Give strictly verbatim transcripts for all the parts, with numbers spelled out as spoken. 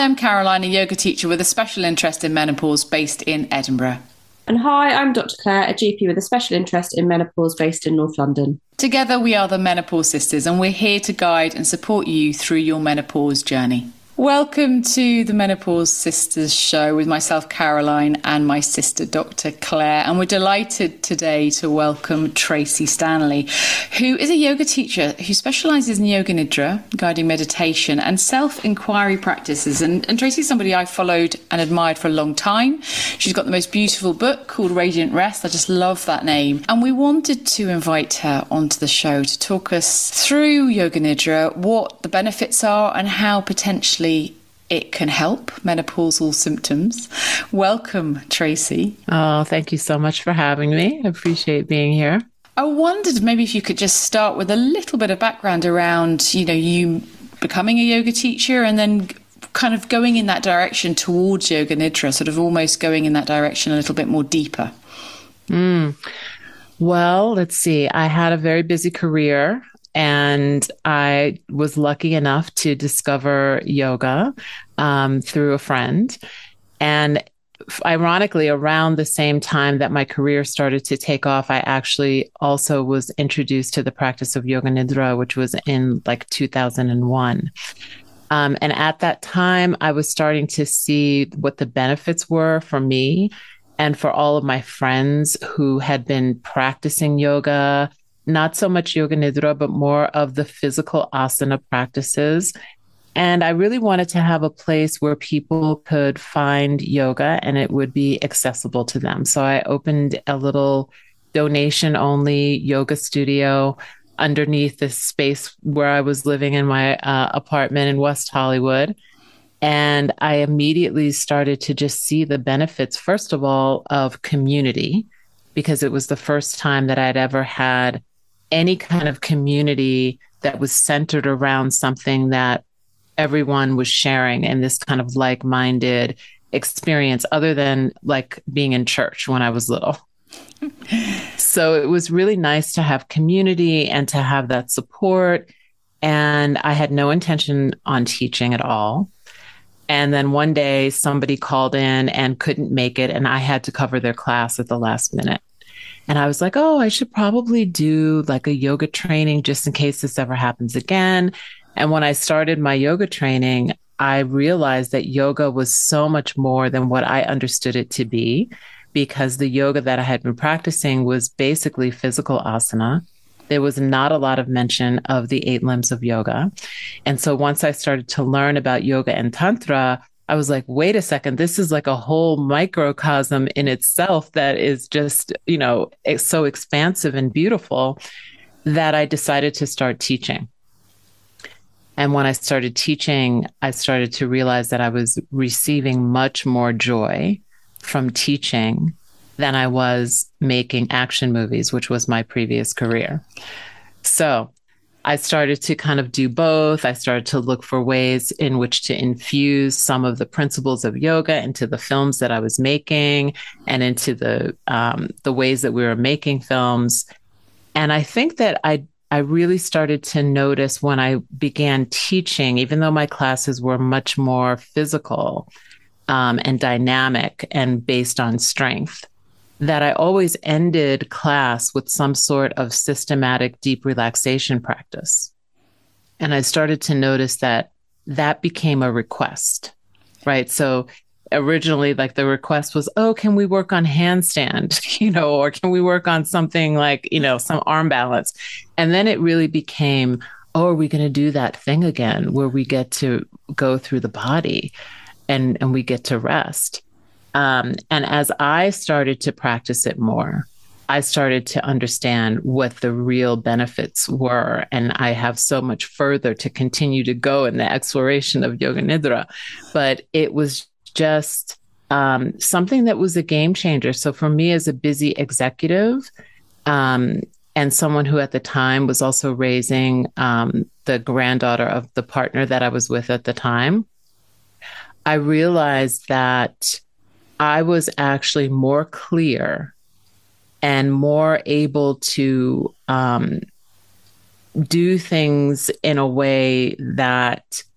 I'm Caroline, a yoga teacher with a special interest in menopause based in Edinburgh. And hi, I'm Doctor Claire, a G P with a special interest in menopause based in North London. Together, we are the Menopause Sisters, and we're here to guide and support you through your menopause journey. Welcome to the Menopause Sisters show with myself, Caroline, and my sister, Doctor Claire. And we're delighted today to welcome Tracy Stanley, who is a yoga teacher who specialises in yoga nidra, guiding meditation, and self-inquiry practices. And, and Tracy's somebody I followed and admired for a long time. She's got the most beautiful book called Radiant Rest. I just love that name. And we wanted to invite her onto the show to talk us through yoga nidra, what the benefits are, and how potentially it can help menopausal symptoms. Welcome, Tracy. Oh, thank you so much for having me. I appreciate being here. I wondered maybe if you could just start with a little bit of background around, you know, you becoming a yoga teacher and then kind of going in that direction towards yoga nidra, sort of almost going in that direction a little bit more deeper. Mm. Well, let's see. I had a very busy career. And I was lucky enough to discover yoga um, through a friend. And ironically, around the same time that my career started to take off, I actually also was introduced to the practice of yoga nidra, which was in like two thousand one. Um, and at that time, I was starting to see what the benefits were for me and for all of my friends who had been practicing yoga. Not so much yoga nidra, but more of the physical asana practices. And I really wanted to have a place where people could find yoga and it would be accessible to them. So I opened a little donation only yoga studio underneath this space where I was living in my uh, apartment in West Hollywood. And I immediately started to just see the benefits, first of all, of community, because it was the first time that I'd ever had any kind of community that was centered around something that everyone was sharing in this kind of like-minded experience, other than like being in church when I was little. So it was really nice to have community and to have that support. And I had no intention on teaching at all. And then one day somebody called in and couldn't make it, and I had to cover their class at the last minute. And I was like, oh, I should probably do like a yoga training just in case this ever happens again. And when I started my yoga training, I realized that yoga was so much more than what I understood it to be, because the yoga that I had been practicing was basically physical asana. There was not a lot of mention of the eight limbs of yoga. And so once I started to learn about yoga and tantra, I was like, wait a second, this is like a whole microcosm in itself that is just, you know, it's so expansive and beautiful that I decided to start teaching. And when I started teaching, I started to realize that I was receiving much more joy from teaching than I was making action movies, which was my previous career. So I started to kind of do both. I started to look for ways in which to infuse some of the principles of yoga into the films that I was making and into the um, the ways that we were making films. And I think that I I really started to notice when I began teaching, even though my classes were much more physical um, and dynamic and based on strength, that I always ended class with some sort of systematic deep relaxation practice. And I started to notice that that became a request, right? So originally, like the request was, oh, can we work on handstand, you know, or can we work on something like, you know, some arm balance? And then it really became, oh, are we going to do that thing again where we get to go through the body and, and we get to rest? Um, and as I started to practice it more, I started to understand what the real benefits were. And I have so much further to continue to go in the exploration of Yoga Nidra. But it was just um, something that was a game changer. So for me as a busy executive um, and someone who at the time was also raising um, the granddaughter of the partner that I was with at the time, I realized that I was actually more clear and more able to um, do things in a way that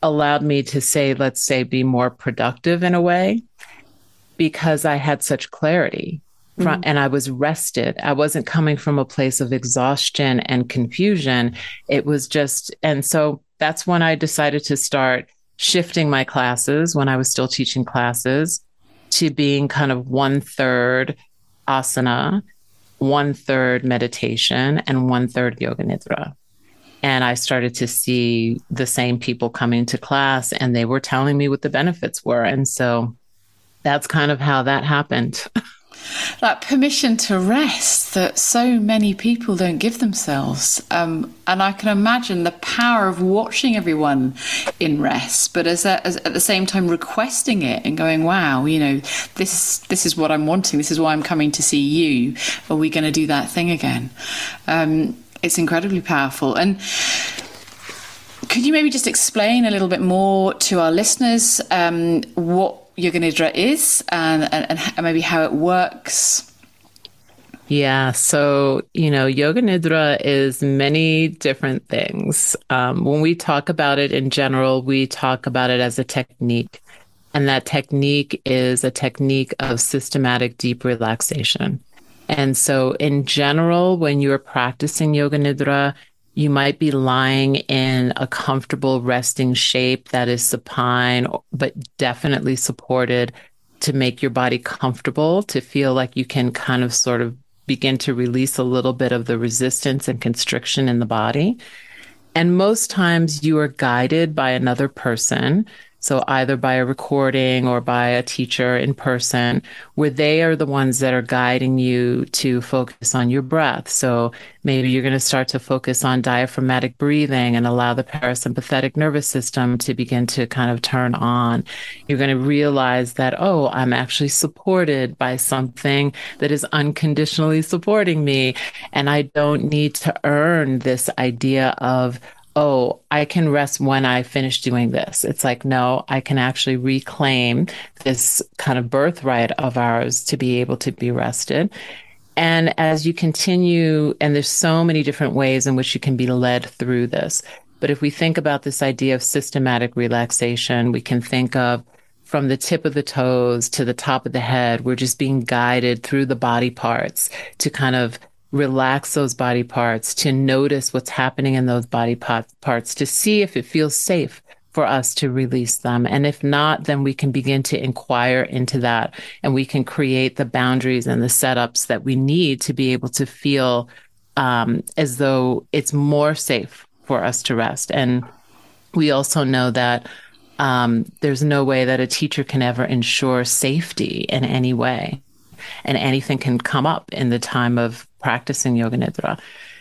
allowed me to say, let's say, be more productive in a way because I had such clarity from, mm. and I was rested. I wasn't coming from a place of exhaustion and confusion. It was just, and so that's when I decided to start shifting my classes when I was still teaching classes to being kind of one third asana, one third meditation, and one third yoga nidra. And I started to see the same people coming to class, and they were telling me what the benefits were. And so that's kind of how that happened. That permission to rest that so many people don't give themselves. Um, and I can imagine the power of watching everyone in rest, but as, a, as at the same time requesting it and going, wow, you know, this, this is what I'm wanting. This is why I'm coming to see you. Are we going to do that thing again? Um, it's incredibly powerful. And could you maybe just explain a little bit more to our listeners um, what Yoga Nidra is and, and, and maybe how it works? Yeah. So, you know, Yoga Nidra is many different things. Um, when we talk about it in general, we talk about it as a technique. And that technique is a technique of systematic deep relaxation. And so in general, when you're practicing Yoga Nidra, you might be lying in a comfortable resting shape that is supine, but definitely supported to make your body comfortable, to feel like you can kind of sort of begin to release a little bit of the resistance and constriction in the body. And most times you are guided by another person. So either by a recording or by a teacher in person, where they are the ones that are guiding you to focus on your breath. So maybe you're going to start to focus on diaphragmatic breathing and allow the parasympathetic nervous system to begin to kind of turn on. You're going to realize that, oh, I'm actually supported by something that is unconditionally supporting me. And I don't need to earn this idea of, oh, I can rest when I finish doing this. It's like, no, I can actually reclaim this kind of birthright of ours to be able to be rested. And as you continue, and there's so many different ways in which you can be led through this. But if we think about this idea of systematic relaxation, we can think of from the tip of the toes to the top of the head, we're just being guided through the body parts to kind of relax those body parts, to notice what's happening in those body parts, to see if it feels safe for us to release them. And if not, then we can begin to inquire into that, and we can create the boundaries and the setups that we need to be able to feel um, as though it's more safe for us to rest. And we also know that um, there's no way that a teacher can ever ensure safety in any way. And anything can come up in the time of practicing Yoga Nidra.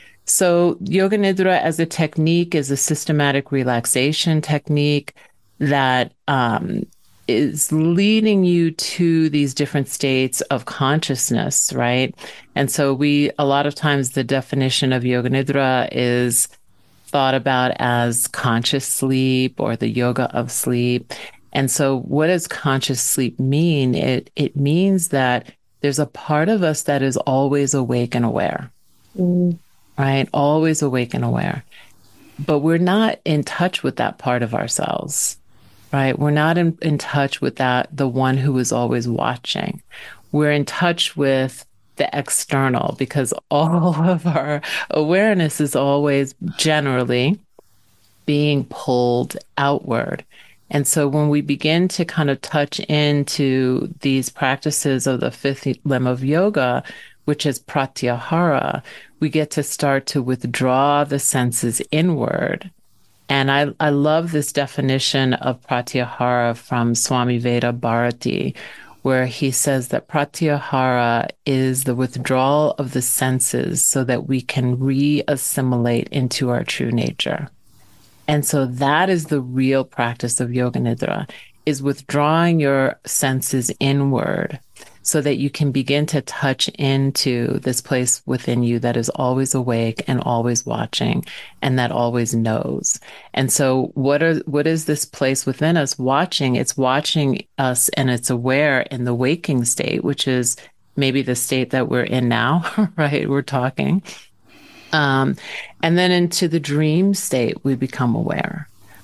So Yoga Nidra as a technique is a systematic relaxation technique that um, is leading you to these different states of consciousness, right? And so we, a lot of times the definition of Yoga Nidra is thought about as conscious sleep or the yoga of sleep. And so what does conscious sleep mean? It it means that there's a part of us that is always awake and aware, mm. right? Always awake and aware. But we're not in touch with that part of ourselves, right? We're not in, in touch with that, the one who is always watching. We're in touch with the external, because all of our awareness is always generally being pulled outward. And so when we begin to kind of touch into these practices of the fifth limb of yoga, which is pratyahara, we get to start to withdraw the senses inward. And I, I love this definition of pratyahara from Swami Veda Bharati, where he says that pratyahara is the withdrawal of the senses so that we can re-assimilate into our true nature. And so that is the real practice of Yoga Nidra, is withdrawing your senses inward so that you can begin to touch into this place within you that is always awake and always watching and that always knows. And so what are what is this place within us watching? It's watching us, and it's aware in the waking state, which is maybe the state that we're in now, right? We're talking. Um, and then into the dream state, we become aware,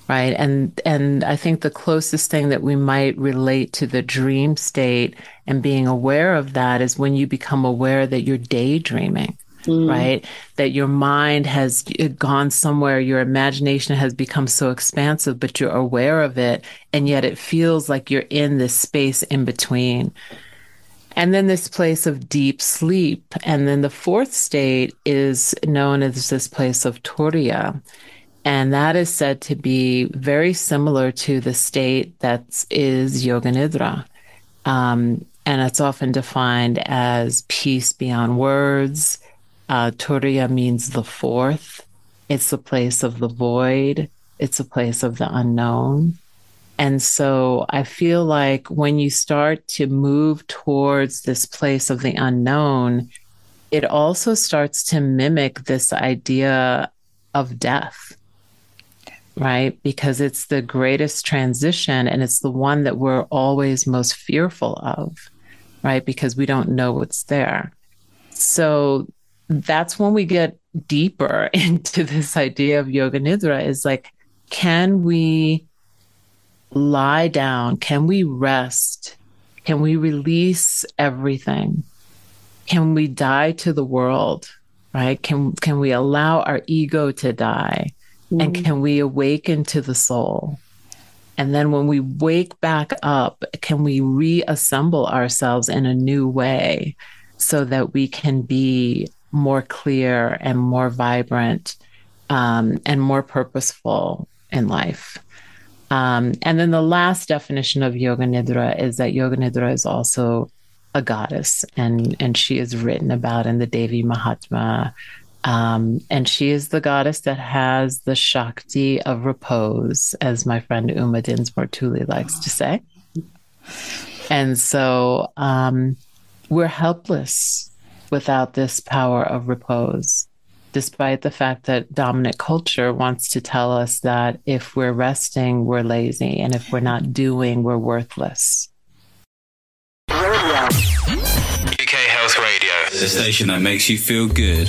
right? And and I think the closest thing that we might relate to the dream state and being aware of that is when you become aware that you're daydreaming, mm. right? That your mind has gone somewhere, your imagination has become so expansive, but you're aware of it, and yet it feels like you're in this space in between. And then this place of deep sleep. And then the fourth state is known as this place of Turiya. And that is said to be very similar to the state that is Yoga Nidra. Um, and it's often defined as peace beyond words. Uh, Turiya means the fourth. It's the place of the void. It's a place of the unknown. And so I feel like when you start to move towards this place of the unknown, it also starts to mimic this idea of death, right? Because it's the greatest transition, and it's the one that we're always most fearful of, right? Because we don't know what's there. So that's when we get deeper into this idea of Yoga Nidra, is like, can we lie down? Can we rest? Can we release everything? Can we die to the world, right? Can, can we allow our ego to die? Mm-hmm. And can we awaken to the soul? And then when we wake back up, can we reassemble ourselves in a new way so that we can be more clear and more vibrant um, and more purposeful in life? Um, and then the last definition of Yoga Nidra is that Yoga Nidra is also a goddess, and, and she is written about in the Devi Mahatma. Um, and she is the goddess that has the Shakti of repose, as my friend Uma Dinsmore Tuli likes to say. And so um, we're helpless without this power of repose, despite the fact that dominant culture wants to tell us that if we're resting, we're lazy, and if we're not doing, we're worthless. U K Health Radio, the station that makes you feel good.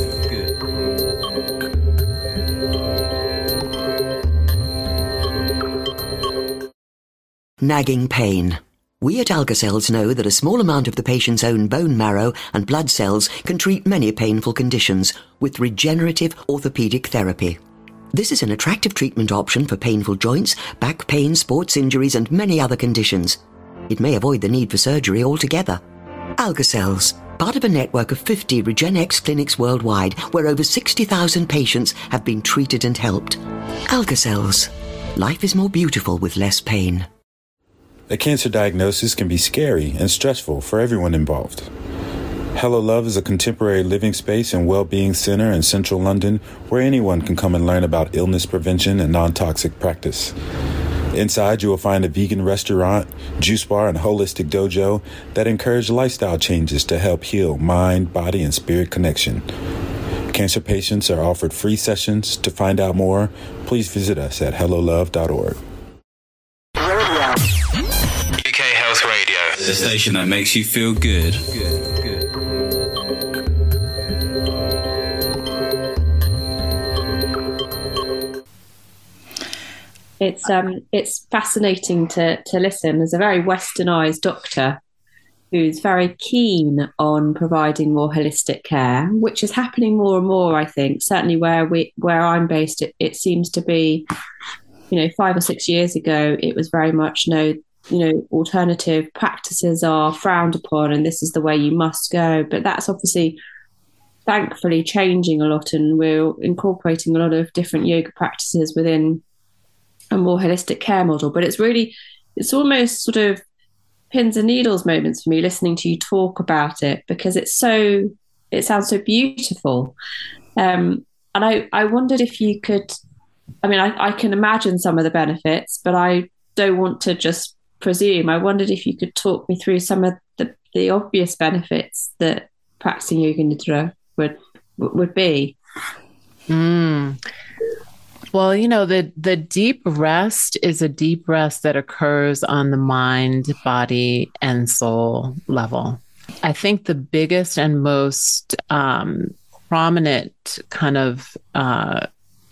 Nagging pain. We at Alka-Cells know that a small amount of the patient's own bone marrow and blood cells can treat many painful conditions with regenerative orthopedic therapy. This is an attractive treatment option for painful joints, back pain, sports injuries, and many other conditions. It may avoid the need for surgery altogether. Alka-Cells, part of a network of fifty RegenX clinics worldwide, where over sixty thousand patients have been treated and helped. Alka-Cells. Life is more beautiful with less pain. A cancer diagnosis can be scary and stressful for everyone involved. Hello Love is a contemporary living space and well-being center in central London where anyone can come and learn about illness prevention and non-toxic practice. Inside, you will find a vegan restaurant, juice bar, and holistic dojo that encourage lifestyle changes to help heal mind, body, and spirit connection. Cancer patients are offered free sessions. To find out more, please visit us at hello love dot org. The station that makes you feel good. It's um it's fascinating to to listen. As a very westernized doctor who's very keen on providing more holistic care, which is happening more and more, I think. Certainly where we where I'm based, it, it seems to be, you know, five or six years ago, it was very much no. you know, alternative practices are frowned upon and this is the way you must go. But that's obviously, thankfully, changing a lot, and we're incorporating a lot of different yoga practices within a more holistic care model. But it's really, it's almost sort of pins and needles moments for me listening to you talk about it, because it's so, it sounds so beautiful. Um, and I, I wondered if you could, I mean, I, I can imagine some of the benefits, but I don't want to just presume. I wondered if you could talk me through some of the, the obvious benefits that practicing Yoga Nidra would would be. Mm. Well, you know, the the deep rest is a deep rest that occurs on the mind, body, and soul level. I think the biggest and most um, prominent kind of uh,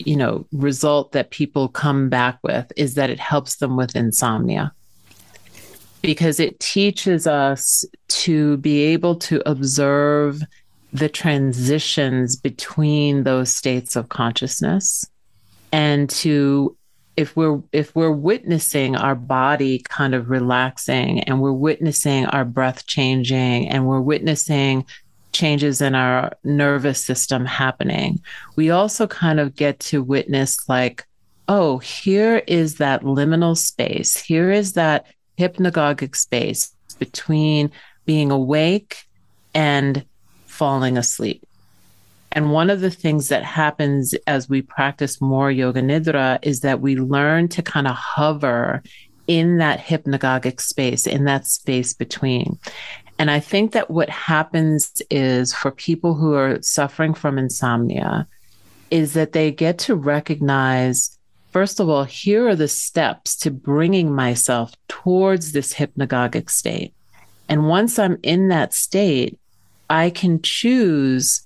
you know, result that people come back with is that it helps them with insomnia, because it teaches us to be able to observe the transitions between those states of consciousness, and to, if we're if we're witnessing our body kind of relaxing, and we're witnessing our breath changing, and we're witnessing changes in our nervous system happening, we also kind of get to witness like, oh, here is that liminal space. Here is that hypnagogic space between being awake and falling asleep. And one of the things that happens as we practice more Yoga Nidra is that we learn to kind of hover in that hypnagogic space, in that space between. And I think that what happens is, for people who are suffering from insomnia, is that they get to recognize, first of all, here are the steps to bringing myself towards this hypnagogic state. And once I'm in that state, I can choose,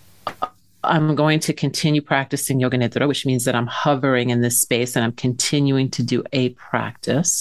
I'm going to continue practicing Yoga Nidra, which means that I'm hovering in this space and I'm continuing to do a practice,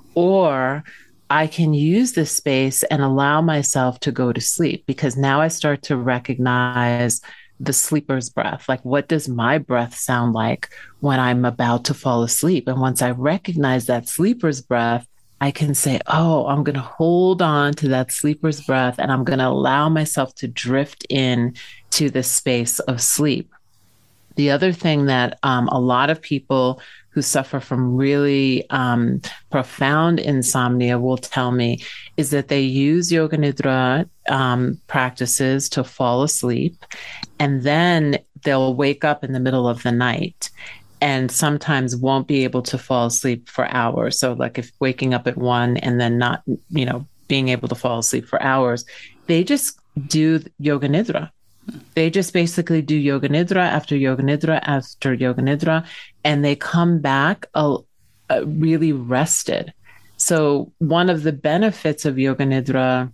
or I can use this space and allow myself to go to sleep, because now I start to recognize the sleeper's breath. Like, what does my breath sound like when I'm about to fall asleep? And once I recognize that sleeper's breath, I can say, oh, I'm going to hold on to that sleeper's breath, and I'm going to allow myself to drift in to the space of sleep. The other thing that um, a lot of people who suffer from really um, profound insomnia will tell me is that they use Yoga Nidra um, practices to fall asleep, and then they'll wake up in the middle of the night and sometimes won't be able to fall asleep for hours. So like if waking up at one and then not, you know, being able to fall asleep for hours, they just do Yoga Nidra. They just basically do Yoga Nidra after Yoga Nidra after Yoga Nidra, and they come back uh, uh, really rested. So one of the benefits of Yoga Nidra,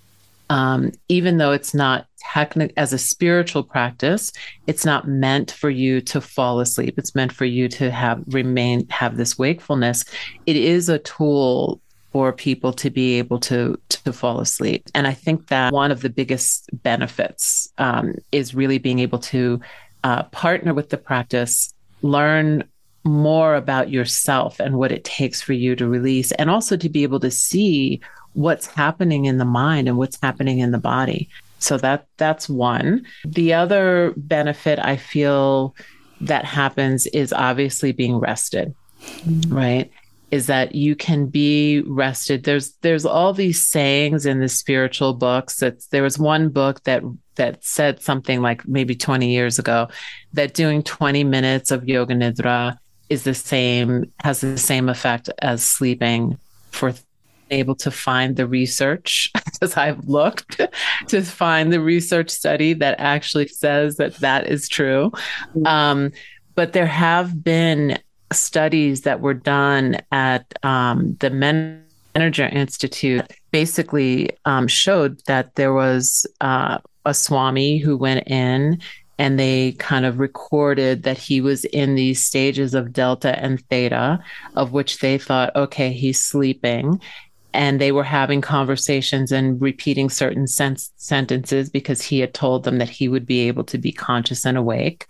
um, even though it's not technical as a spiritual practice, it's not meant for you to fall asleep. It's meant for you to have remain, have this wakefulness. It is a tool for people to be able to to fall asleep. And I think that one of the biggest benefits um, is really being able to uh, partner with the practice, learn more about yourself and what it takes for you to release, and also to be able to see what's happening in the mind and what's happening in the body. So that that's one. The other benefit I feel that happens is obviously being rested, mm-hmm. right? Is that you can be rested. There's there's all these sayings in the spiritual books. That there was one book that that said something like maybe twenty years ago that doing twenty minutes of Yoga Nidra is the same, has the same effect as sleeping. For able to find the research, because I've looked to find the research study that actually says that that is true. Um, but there have been studies that were done at um, the Menninger Institute, basically um, showed that there was uh, a Swami who went in and they kind of recorded that he was in these stages of delta and theta, of which they thought, okay, he's sleeping. And they were having conversations and repeating certain sen- sentences because he had told them that he would be able to be conscious and awake.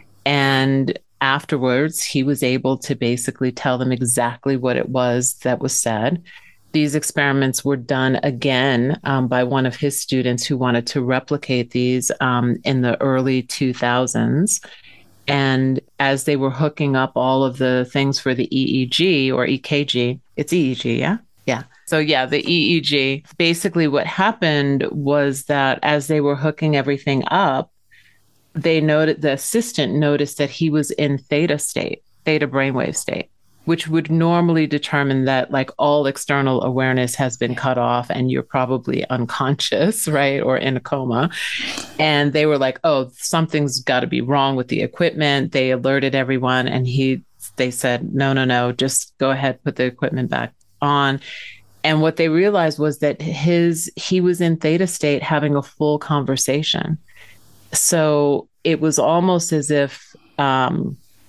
And afterwards, he was able to basically tell them exactly what it was that was said. These experiments were done again um, by one of his students who wanted to replicate these um, in the early two thousands. And as they were hooking up all of the things for the E E G or E K G, it's E E G, yeah? Yeah. So yeah, the E E G, basically what happened was that as they were hooking everything up, they noted, the assistant noticed that he was in theta state, theta brainwave state, which would normally determine that like all external awareness has been cut off and you're probably unconscious, right? Or in a coma. And they were like, oh, something's got to be wrong with the equipment. They alerted everyone and he, they said, no, no, no, just go ahead, put the equipment back on. And what they realized was that his, he was in theta state having a full conversation. So it was almost as if um,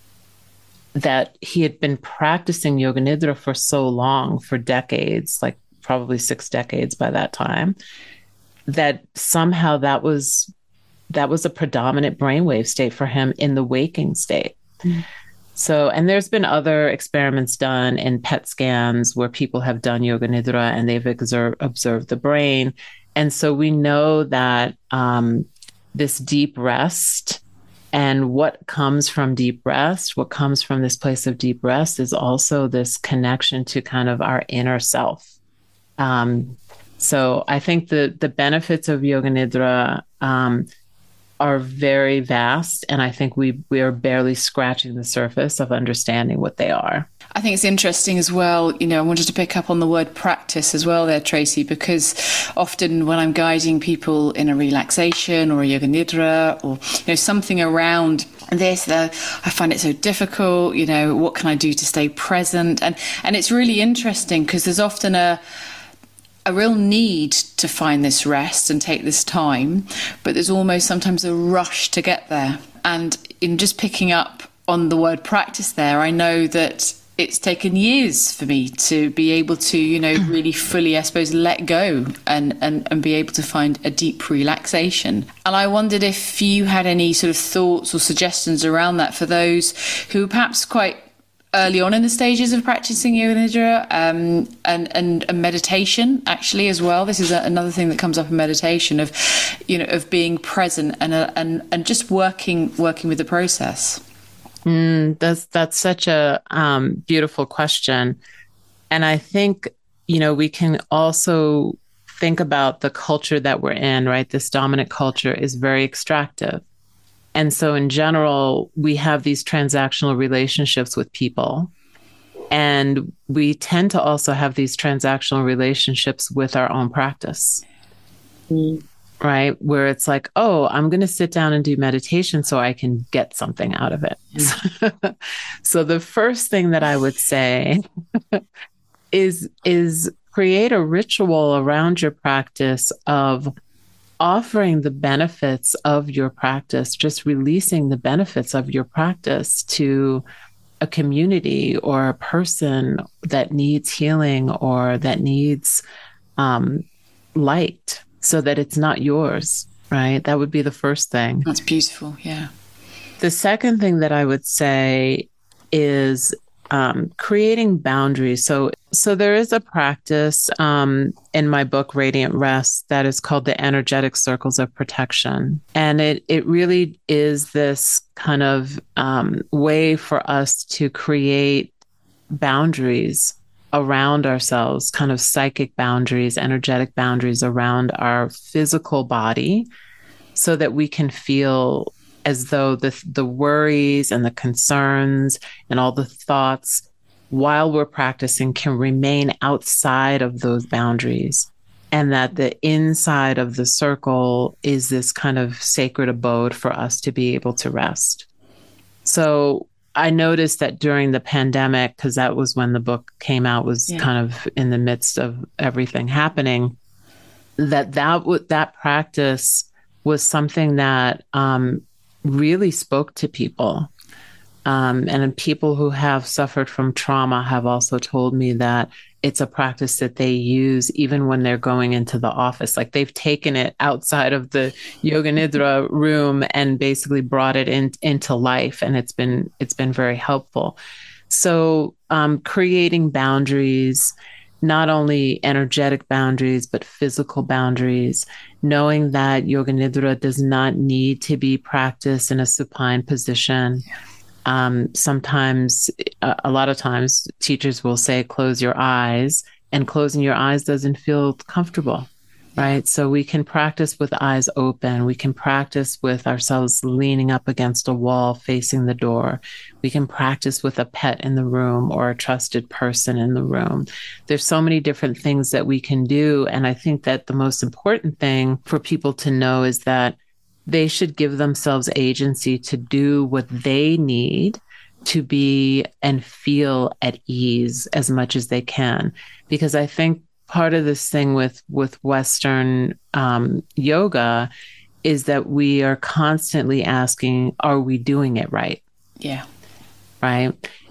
that he had been practicing Yoga Nidra for so long, for decades, like probably six decades by that time, that somehow that was that was a predominant brainwave state for him in the waking state. Mm. So, and there's been other experiments done in P E T scans where people have done Yoga Nidra and they've observed, observed the brain. And so we know that um, this deep rest and what comes from deep rest, what comes from this place of deep rest is also this connection to kind of our inner self. Um, so I think the, the benefits of Yoga Nidra um, are very vast. And I think we, we are barely scratching the surface of understanding what they are. I think it's interesting as well, you know, I wanted to pick up on the word practice as well there, Tracy, because often when I'm guiding people in a relaxation or a Yoga Nidra or, you know, something around this, uh, I find it so difficult, you know, what can I do to stay present? And, and it's really interesting because there's often a, a real need to find this rest and take this time, but there's almost sometimes a rush to get there. And in just picking up on the word practice there, I know that it's taken years for me to be able to, you know, really fully, I suppose, let go and, and, and be able to find a deep relaxation. And I wondered if you had any sort of thoughts or suggestions around that for those who are perhaps quite early on in the stages of practicing Yoga Nidra um, and, and, and meditation actually as well. This is a, another thing that comes up in meditation of, you know, of being present and, uh, and, and just working, working with the process. Mm, that's that's such a um, beautiful question. And I think, you know, we can also think about the culture that we're in, right? This dominant culture is very extractive. And so in general, we have these transactional relationships with people. And we tend to also have these transactional relationships with our own practice. Mm. Right? Where it's like, oh, I'm going to sit down and do meditation so I can get something out of it. Mm. So the first thing that I would say is, is create a ritual around your practice of offering the benefits of your practice, just releasing the benefits of your practice to a community or a person that needs healing or that needs um, light, so that it's not yours, right? That would be the first thing. That's beautiful, yeah. The second thing that I would say is um, creating boundaries. So, so there is a practice um, in my book, Radiant Rest, that is called the energetic circles of protection. And it, it really is this kind of um, way for us to create boundaries around ourselves, kind of psychic boundaries, energetic boundaries around our physical body, so that we can feel as though the the worries and the concerns and all the thoughts while we're practicing can remain outside of those boundaries, and that the inside of the circle is this kind of sacred abode for us to be able to rest. So I noticed that during the pandemic, because that was when the book came out, was yeah. kind of in the midst of everything happening, that that, w- that practice was something that um, really spoke to people. Um, and people who have suffered from trauma have also told me that it's a practice that they use even when they're going into the office. Like they've taken it outside of the Yoga Nidra room and basically brought it in, into life. And it's been, it's been very helpful. So um, creating boundaries, not only energetic boundaries, but physical boundaries, knowing that Yoga Nidra does not need to be practiced in a supine position. Um, sometimes, uh, a lot of times, teachers will say, close your eyes, and closing your eyes doesn't feel comfortable, right? So we can practice with eyes open. We can practice with ourselves leaning up against a wall facing the door. We can practice with a pet in the room or a trusted person in the room. There's so many different things that we can do. And I think that the most important thing for people to know is that they should give themselves agency to do what they need to be and feel at ease as much as they can. Because I think part of this thing with, with Western um, yoga is that we are constantly asking, are we doing it right? Yeah. Right.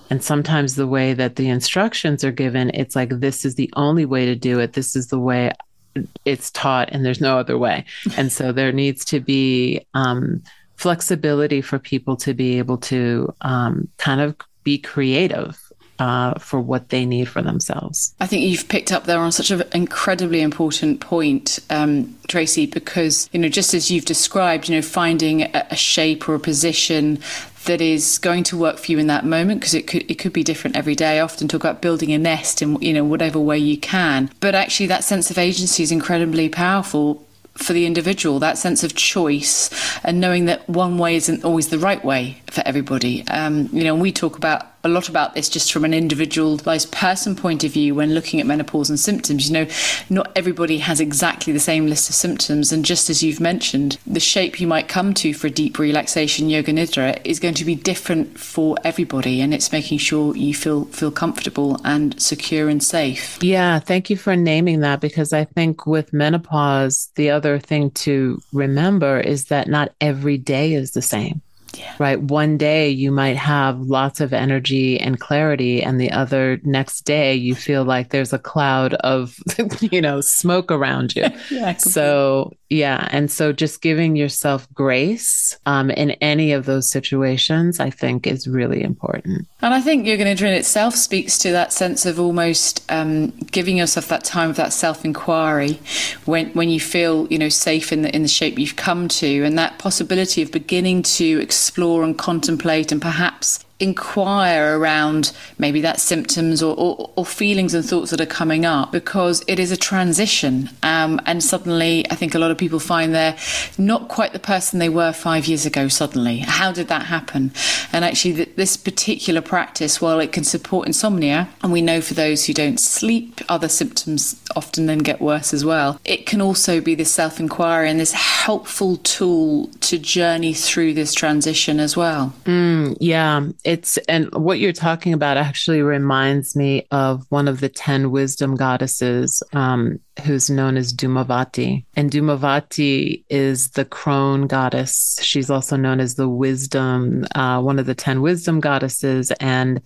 And sometimes the way that the instructions are given, it's like, this is the only way to do it. This is the way it's taught, and there's no other way. And so there needs to be um, flexibility for people to be able to um, kind of be creative uh, for what they need for themselves. I think you've picked up there on such an incredibly important point, um, Tracy, because, you know, just as you've described, you know, finding a, a shape or a position that is going to work for you in that moment, because it could it could be different every day. I often talk about building a nest in, you know, whatever way you can. But actually that sense of agency is incredibly powerful for the individual, that sense of choice and knowing that one way isn't always the right way for everybody. Um, you know, and we talk about a lot about this just from an individualized person point of view when looking at menopause and symptoms. You know, not everybody has exactly the same list of symptoms. And just as you've mentioned, the shape you might come to for a deep relaxation yoga nidra is going to be different for everybody. And it's making sure you feel feel comfortable and secure and safe. Yeah, thank you for naming that, because I think with menopause, the other thing to remember is that not every day is the same. Yeah. Right. One day you might have lots of energy and clarity, and the other next day you feel like there's a cloud of, you know, smoke around you. Yeah, so, yeah. And so just giving yourself grace um, in any of those situations, I think is really important. And I think Yoga Nidra in itself speaks to that sense of almost um, giving yourself that time of that self-inquiry when when you feel, you know, safe in the in the shape you've come to, and that possibility of beginning to explore and contemplate and perhaps inquire around maybe that symptoms or, or, or feelings and thoughts that are coming up, because it is a transition. Um, and suddenly, I think a lot of people find they're not quite the person they were five years ago suddenly. How did that happen? And actually, th- this particular practice, while it can support insomnia, and we know for those who don't sleep, other symptoms often then get worse as well, it can also be this self-inquiry and this helpful tool to journey through this transition as well. Mm, yeah. It's, and what you're talking about actually reminds me of one of the ten wisdom goddesses, um, who's known as Dhumavati. And Dhumavati is the crone goddess. She's also known as the wisdom, uh, one of the ten wisdom goddesses. And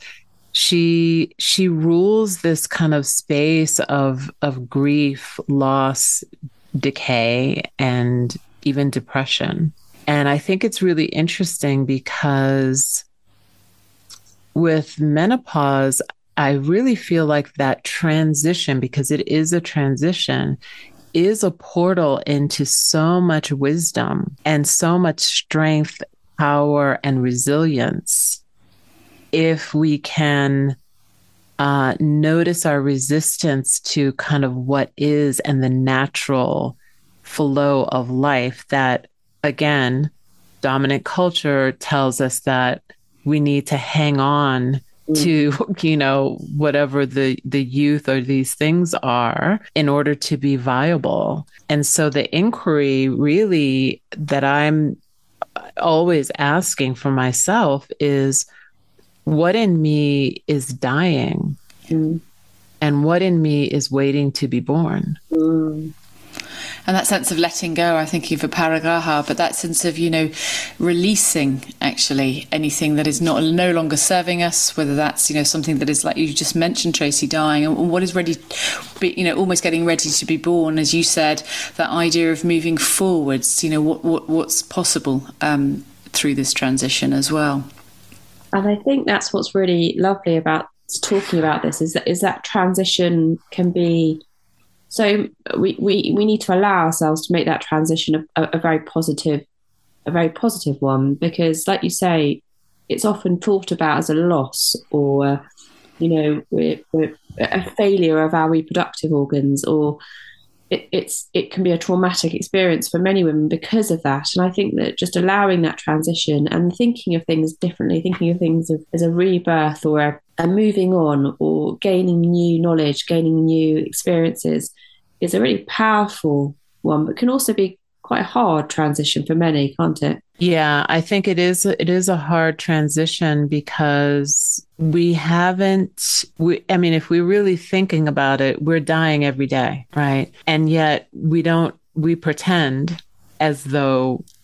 she, she rules this kind of space of, of grief, loss, decay, and even depression. And I think it's really interesting because with menopause, I really feel like that transition, because it is a transition, is a portal into so much wisdom and so much strength, power, and resilience. If we can uh, notice our resistance to kind of what is and the natural flow of life, that, again, dominant culture tells us that we need to hang on to, you know, whatever the, the youth or these things are in order to be viable. And so the inquiry really that I'm always asking for myself is, what in me is dying? Mm. And what in me is waiting to be born? Mm. And that sense of letting go, I think of Aparigraha, but that sense of, you know, releasing actually anything that is not no longer serving us, whether that's, you know, something that is, like you just mentioned, Tracy, dying, and what is ready, be, you know, almost getting ready to be born, as you said, that idea of moving forwards, you know, what, what what's possible um, through this transition as well. And I think that's what's really lovely about talking about this, is that is that transition can be. So we, we, we need to allow ourselves to make that transition a, a, a very positive, a very positive one, because, like you say, it's often talked about as a loss, or, you know, we're, we're a failure of our reproductive organs, or it, it's it can be a traumatic experience for many women because of that. And I think that just allowing that transition and thinking of things differently, thinking of things as, as a rebirth or a and moving on or gaining new knowledge, gaining new experiences, is a really powerful one, but can also be quite a hard transition for many, can't it? Yeah, I think it is. It is a hard transition because we haven't, we, I mean, if we're really thinking about it, we're dying every day, right? And yet we don't, we pretend as though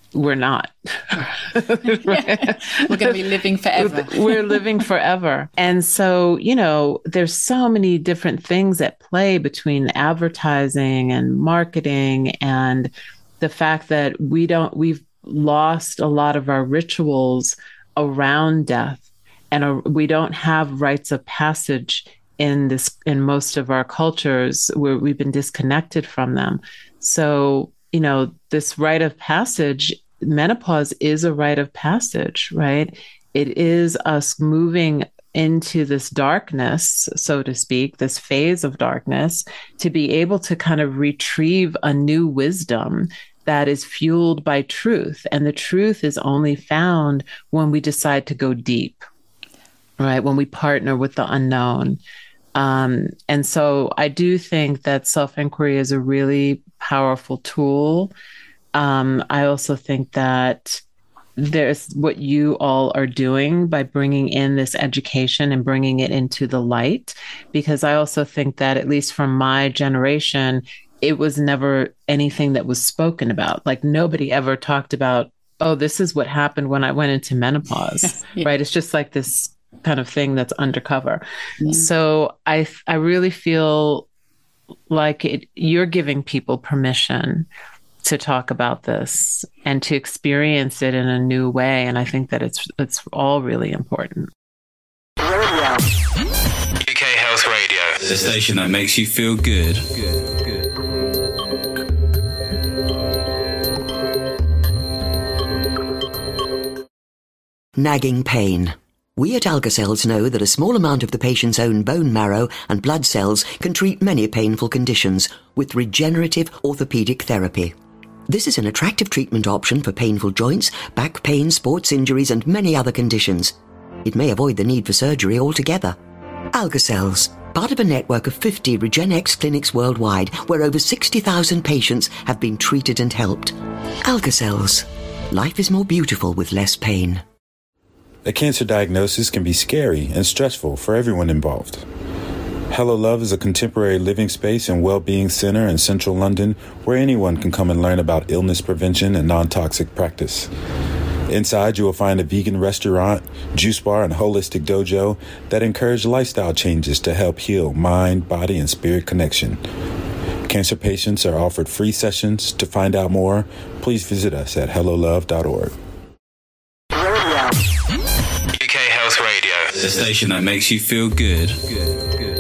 we're not. Yeah. We're going to be living forever. We're living forever. And so, you know, there's so many different things at play between advertising and marketing and the fact that we don't, we've lost a lot of our rituals around death, and a, we don't have rites of passage in this, in most of our cultures where we've been disconnected from them. So, you know, this rite of passage, menopause is a rite of passage, right? It is us moving into this darkness, so to speak, this phase of darkness, to be able to kind of retrieve a new wisdom that is fueled by truth. And the truth is only found when we decide to go deep, right? When we partner with the unknown. Um, and so I do think that self-inquiry is a really powerful tool. Um, I also think that there's what you all are doing by bringing in this education and bringing it into the light, because I also think that, at least from my generation, it was never anything that was spoken about. Like, nobody ever talked about, oh, this is what happened when I went into menopause, yeah. Right? It's just like this kind of thing that's undercover. Mm. So I, I really feel like it, you're giving people permission to talk about this and to experience it in a new way. And I think that it's it's all really important. U K Health Radio, the station that makes you feel good. Good, good. Nagging pain. We at AlgaCells know that a small amount of the patient's own bone marrow and blood cells can treat many painful conditions with regenerative orthopedic therapy. This is an attractive treatment option for painful joints, back pain, sports injuries, and many other conditions. It may avoid the need for surgery altogether. AlgaCells, part of a network of fifty RegenX clinics worldwide, where over sixty thousand patients have been treated and helped. AlgaCells. Life is more beautiful with less pain. A cancer diagnosis can be scary and stressful for everyone involved. Hello Love is a contemporary living space and well-being center in central London where anyone can come and learn about illness prevention and non-toxic practice. Inside, you will find a vegan restaurant, juice bar, and holistic dojo that encourage lifestyle changes to help heal mind, body, and spirit connection. Cancer patients are offered free sessions. To find out more, please visit us at hello love dot org. U K Health Radio, the station that makes you feel good. Good, good.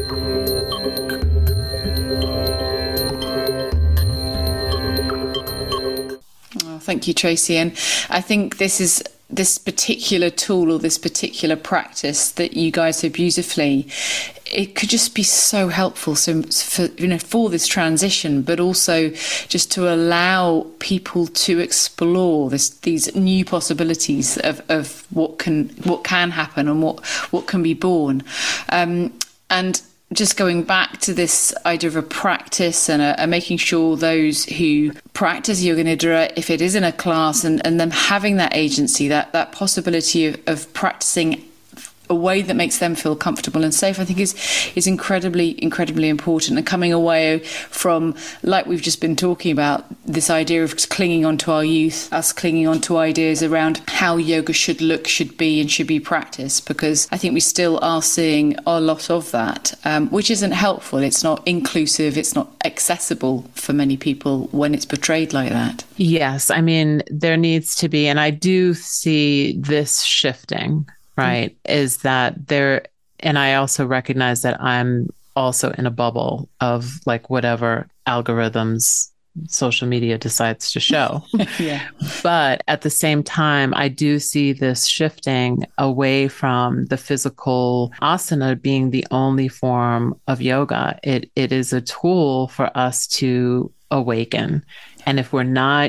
Oh, thank you, Tracy. And I think this is this particular tool or this particular practice that you guys so beautifully, it could just be so helpful so for you know for this transition, but also just to allow people to explore this these new possibilities of, of what can what can happen and what what can be born. Um, and just going back to this idea of a practice and, a, and making sure those who practice yoga nidra, if it is in a class, and, and them having that agency, that, that possibility of, of practicing a way that makes them feel comfortable and safe, I think is is incredibly, incredibly important. And coming away from, like we've just been talking about, this idea of clinging onto our youth, us clinging onto ideas around how yoga should look, should be, and should be practiced, because I think we still are seeing a lot of that, um, which isn't helpful. It's not inclusive. It's not accessible for many people when it's portrayed like that. Yes. I mean, there needs to be, and I do see this shifting. Right. Mm-hmm. Is that there, and I also recognize that I'm also in a bubble of like whatever algorithms social media decides to show. Yeah. But at the same time, I do see this shifting away from the physical asana being the only form of yoga. It it is a tool for us to awaken. And if we're not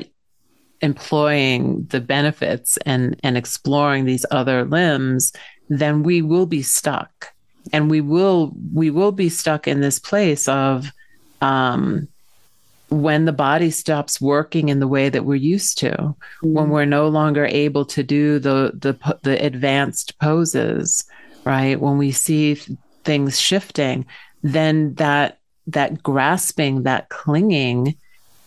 employing the benefits and, and exploring these other limbs, then we will be stuck. And we will we will be stuck in this place of um, when the body stops working in the way that we're used to, mm-hmm. when we're no longer able to do the the the advanced poses, right? When we see th- things shifting, then that that grasping, that clinging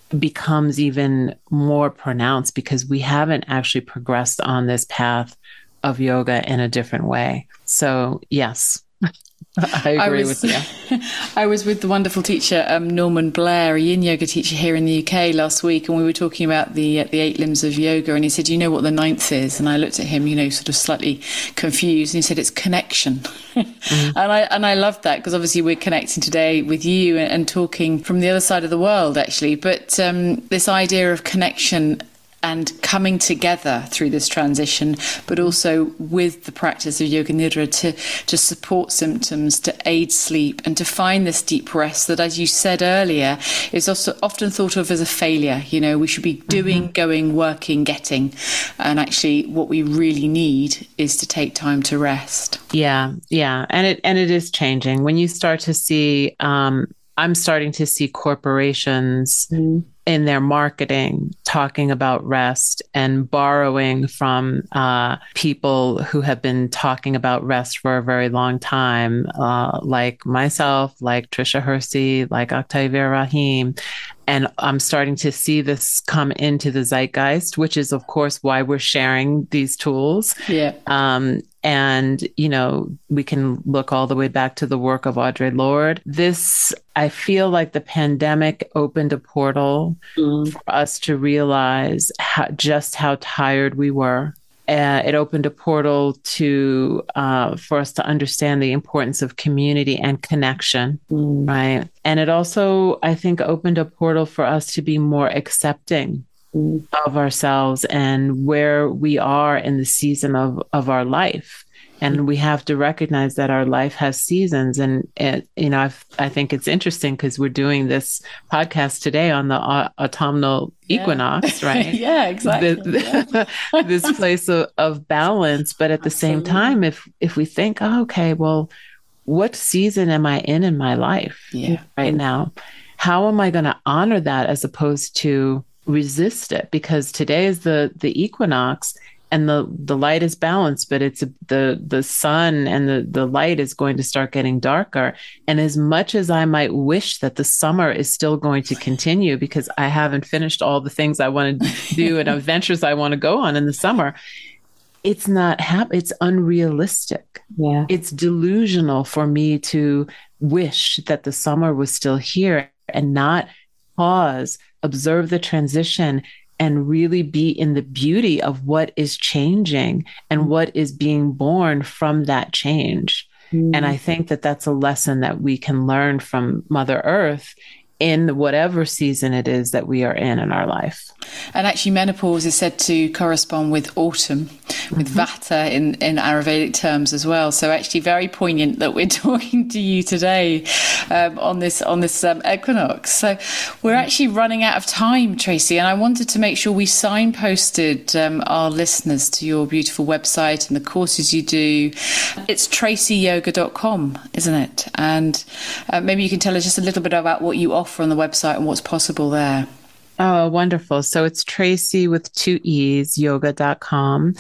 becomes even more pronounced because we haven't actually progressed on this path of yoga in a different way. So yes, I agree I was, with you. I was with the wonderful teacher, um, Norman Blair, a yin yoga teacher here in the U K last week, and we were talking about the uh, the eight limbs of yoga, and he said, you know what the ninth is? And I looked at him, you know, sort of slightly confused, and he said, it's connection. Mm-hmm. and I and I loved that, because obviously we're connecting today with you and, and talking from the other side of the world, actually. But um, this idea of connection and coming together through this transition, but also with the practice of Yoga Nidra to, to support symptoms, to aid sleep, and to find this deep rest that, as you said earlier, is also often thought of as a failure. You know, we should be doing, mm-hmm. going, working, getting. And actually what we really need is to take time to rest. Yeah, yeah. And it and it is changing. When you start to see, um, I'm starting to see corporations mm-hmm. in their marketing talking about rest and borrowing from uh, people who have been talking about rest for a very long time, uh, like myself, like Trisha Hersey, like Octavia Rahim. And I'm starting to see this come into the zeitgeist, which is, of course, why we're sharing these tools. Yeah. Um, and, you know, we can look all the way back to the work of Audre Lorde. This, I feel like the pandemic opened a portal mm. for us to realize how, just how tired we were. Uh, it opened a portal to uh, for us to understand the importance of community and connection, mm. right? And it also, I think, opened a portal for us to be more accepting mm. of ourselves and where we are in the season of, of our life. And we have to recognize that our life has seasons. And, it, you know, I've, I think it's interesting because we're doing this podcast today on the uh, autumnal yeah. equinox, right? yeah, exactly. The, yeah. This place of, of balance. But at the Absolutely. Same time, if if we think, oh, okay, well, what season am I in in my life yeah. right now? How am I going to honor that as opposed to resist it? Because today is the the equinox. And the, the light is balanced, but it's a, the the sun and the, the light is going to start getting darker. And as much as I might wish that the summer is still going to continue because I haven't finished all the things I want to do and adventures I want to go on in the summer, it's not hap- it's unrealistic. Yeah. It's delusional for me to wish that the summer was still here and not pause, observe the transition, and really be in the beauty of what is changing and what is being born from that change. Mm. And I think that that's a lesson that we can learn from Mother Earth in whatever season it is that we are in in our life. And actually menopause is said to correspond with autumn, with mm-hmm. Vata in, in Ayurvedic terms as well. So actually very poignant that we're talking to you today um, on this on this um, equinox. So we're actually running out of time, Tracy, and I wanted to make sure we signposted um, our listeners to your beautiful website and the courses you do. It's tracy yoga dot com, isn't it? And uh, maybe you can tell us just a little bit about what you offer on the website and what's possible there. Oh, wonderful. So it's Tracy with two E's, yoga dot com.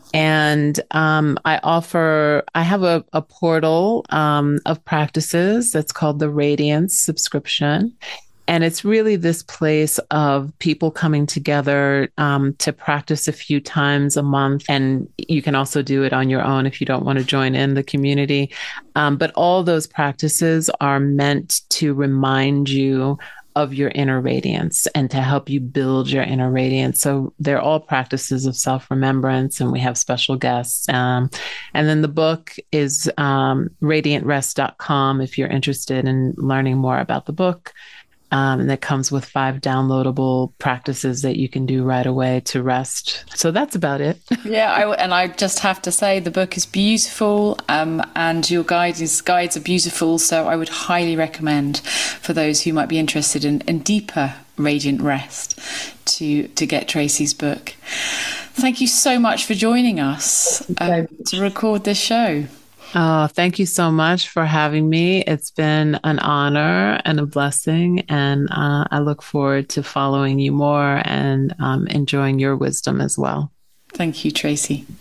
And um, I offer, I have a, a portal um, of practices that's called the Radiance subscription. And it's really this place of people coming together um, to practice a few times a month. And you can also do it on your own if you don't want to join in the community. Um, but all those practices are meant to remind you of your inner radiance and to help you build your inner radiance. So they're all practices of self-remembrance, and we have special guests. Um, and then the book is um, radiant rest dot com if you're interested in learning more about the book. Um, and that comes with five downloadable practices that you can do right away to rest. So that's about it. yeah, I, and I just have to say the book is beautiful, um, and your guides guides are beautiful. So I would highly recommend for those who might be interested in, in deeper radiant rest to to get Tracy's book. Thank you so much for joining us uh, to record this show. Oh, thank you so much for having me. It's been an honor and a blessing, and uh, I look forward to following you more and um, enjoying your wisdom as well. Thank you, Tracy.